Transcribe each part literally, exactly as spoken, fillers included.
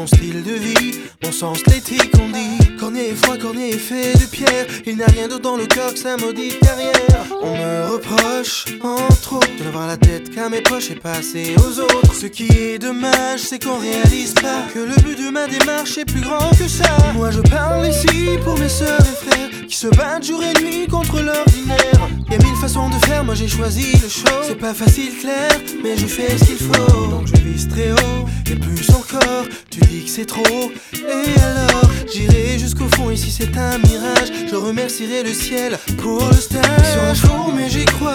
mon style de vie, mon sens l'éthique on dit. Cornier est froid, Cornier est fait de pierre. Il n'a rien d'autre dans le corps que sa maudite carrière. On me reproche, entre autres, de n'avoir la tête qu'à mes poches et passer aux autres. Ce qui est dommage, c'est qu'on réalise pas que le but de ma démarche est plus grand que ça. Moi je parle ici pour mes sœurs et frères qui se battent jour et nuit contre l'ordinaire. Y'a mille façons de faire, moi j'ai choisi le show. C'est pas facile clair, mais je fais ce qu'il faut. Donc je vise très haut, et plus encore. Tu dis que c'est trop, et alors j'irai jusqu'au fond, ici c'est un mirage. Je remercierai le ciel pour le stage. Sur fou, mais j'y crois.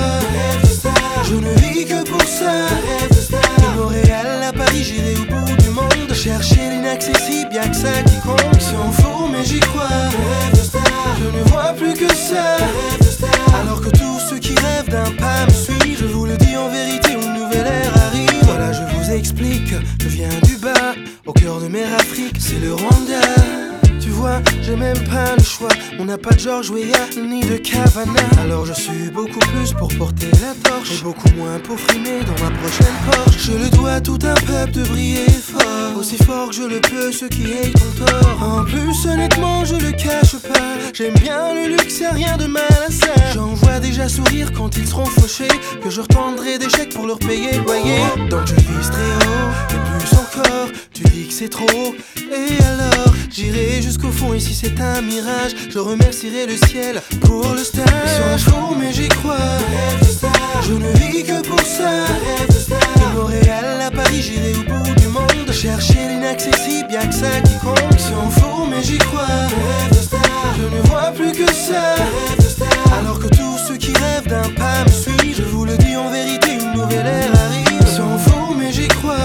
Je ne vis que pour ça. De Montréal à Paris, j'irai au bout du monde. Chercher l'inaccessible, y'a que ça qui compte. S'en fout, mais j'y crois. Je ne vois plus que ça. Alors que tous ceux qui rêvent d'un pas me suivent. Je vous le dis en vérité, une nouvelle ère arrive. Voilà, je vous explique, je viens du bas, au cœur de mer Afrique, c'est le Rwanda. Tu vois, j'ai même pas le choix. On n'a pas de George Weah ni de Cavana. Alors je suis beaucoup plus pour porter la torche et beaucoup moins pour frimer dans ma prochaine Porsche. Je le dois à tout un peuple de briller fort, aussi fort que je le peux, ceux qui aient ton tort. En plus honnêtement je le cache pas, j'aime bien le luxe, y'a rien de mal à ça. J'en vois déjà sourire quand ils seront fauchés, que je retendrai des chèques pour leur payer le loyer. Donc je vise très haut, et plus encore. Tu dis que c'est trop, et alors j'irai jusqu'au fond, ici c'est un mirage. Je remercierai le ciel pour le stage. Sur fou, mais j'y crois. Je ne vis que pour ça. De Montréal à Paris, j'irai au bout du monde. Chercher l'inaccessible, y'a que ça qui compte. S'en fout, mais j'y crois. Je ne vois plus que ça. Alors que tous ceux qui rêvent d'un pas me suivent. Je vous le dis en vérité, une nouvelle ère arrive. S'en fout, mais j'y crois.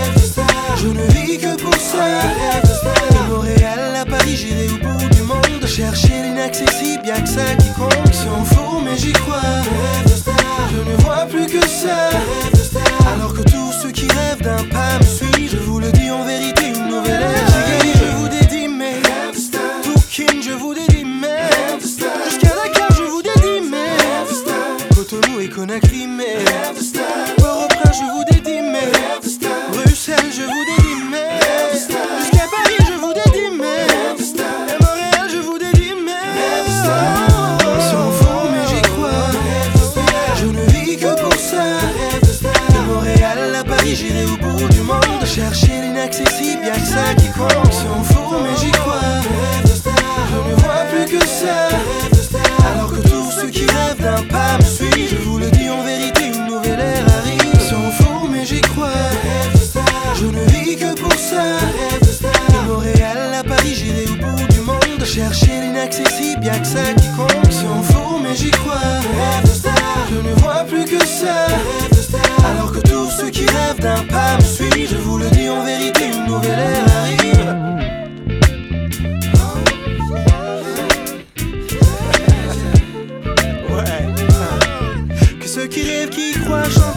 Je ne vis que pour ça. De Montréal à Paris, j'irai au bout du monde. Chercher l'inaccessible, y'a que ça qui compte. S'en fout, mais j'y crois. Je ne vois plus que ça. Alors que tous ceux qui rêvent d'un pas me suivent. Je vous le dis en vérité, une nouvelle ère. J'ai je vous dédie mes Toukin, je vous dédie mes jusqu'à Dakar, je vous dédie mes Cotonou et Conakry, mes Port-au-Prince, je vous dédie mes Bruxelles, je vous dédie mes jusqu'à Paris, je vous dédie mes et Montréal, je vous dédie mes S'en fout, mais j'y crois. Je ne vis que pour ça. De Montréal à Paris, j'irai au bout du monde. Chercher l'inaccessible, y'a que ça qui compte. S'en fout, mais j'y crois. Je ne vois plus que ça. Alors que tous ceux qui rêvent d'un pas me suivent. Je vous le dis en vérité, une nouvelle ère arrive. S'en fout, mais j'y crois. Je ne vis que pour ça. De Montréal à Paris, j'irai au bout du monde. Chercher l'inaccessible, y'a que ça qui compte. S'en fout, mais j'y crois. Je ne vois plus que ça. Alors que tous ceux qui rêvent d'un pas me suivent. Je vous le dis en vérité, une nouvelle ère arrive. Ouais. Que ceux qui rêvent, qui croient, chantent.